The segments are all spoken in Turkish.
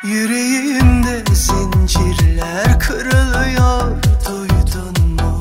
Yüreğimde zincirler kırılıyor, duydun mu?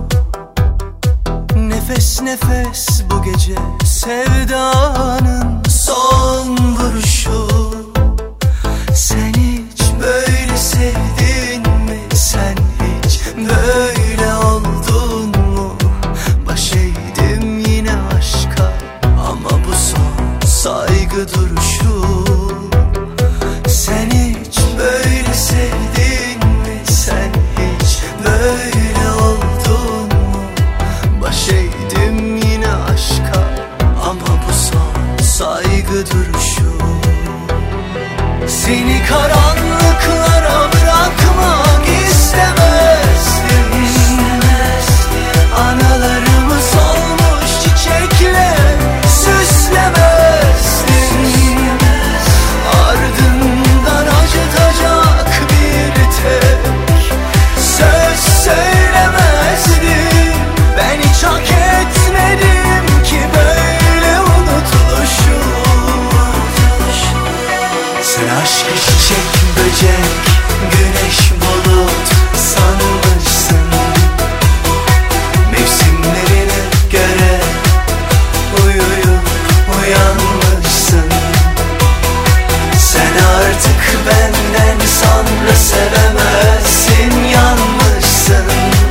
Nefes nefes bu gece sevdanın son vuruşu. Sen hiç böyle sevdin mi? Sen hiç böyle oldun mu? Baş eğdim yine aşka ama bu son saygı duruşu. Sen hiç böyle sevdin mi? Sen hiç böyle oldun mu? Baş eğdim yine aşka ama bu son saygı duruşu. Seni karanlıklara bırakmak istemezdim. Anılarımı solmuş çiçekle süslemezdim. Ardından acıtacak bir tek söz söylemezdim. Ben hiç hak etmedim ki böyle unutuluşu. Sen aşkı çiçek böcek, güneş bulut sanmışsın. Mevsimlerine göre uyuyup uyanmışsın. Sen artık benden sonra sevemezsin, yanmışsın.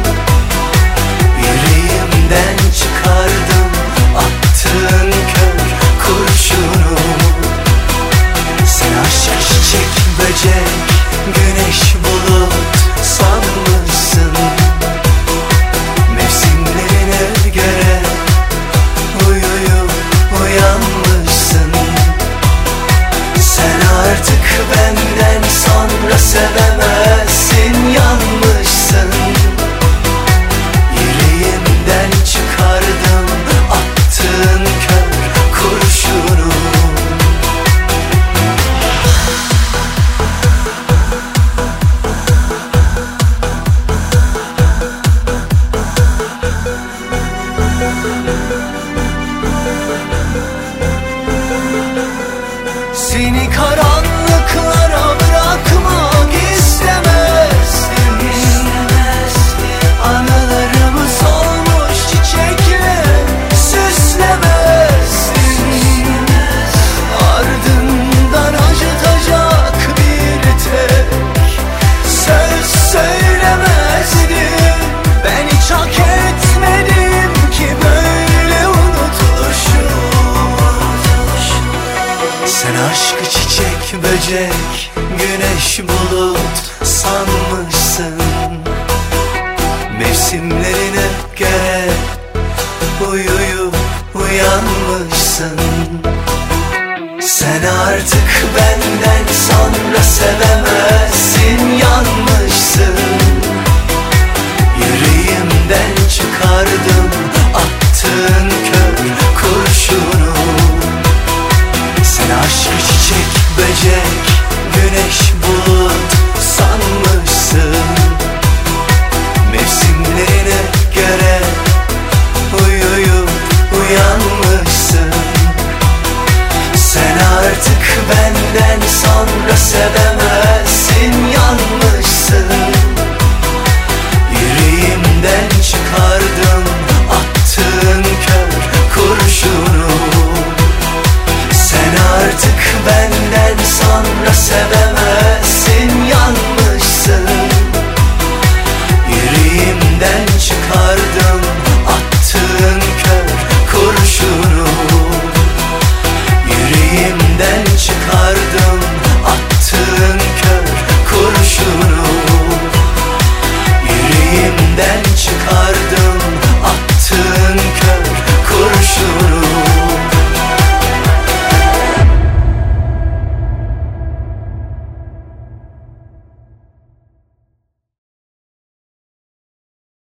Yüreğimden çıkardım attığın kör kurşunu. Sen aşk çiçek böcek, güneş bulut sanmışsın. Mevsimlerine göre uyuyup uyanmışsın. Sen artık benden sonra sevemezsin, yanmışsın. Yüreğimden çıkardım attığın kör kurşunu. Seni karanlıklara bırakmak istemezdim. Anılarımı solmuş çiçekle süslemezdim. Ardından acıtacak bir tek söz söylemezdim. Ben hiç hak etmedim ki böyle unutuluşu. Sen aşkı çiçek böcek, güneş bulut sanmışsın. Mevsimlerine göre uyuyup uyanmışsın. Sen artık benden sonra sevemezsin, yanmışsın. Yüreğimden çıkardım attığın kör kurşunu. Sen aşkı çiçek böcek, güneş bulut sanmışsın. Mevsimlerine göre uyuyup uyanmışsın. Sen artık benden sonra sevemezsin, yanmışsın. Yüreğimden çıkardım attığın kör kurşunu. Sen artık ben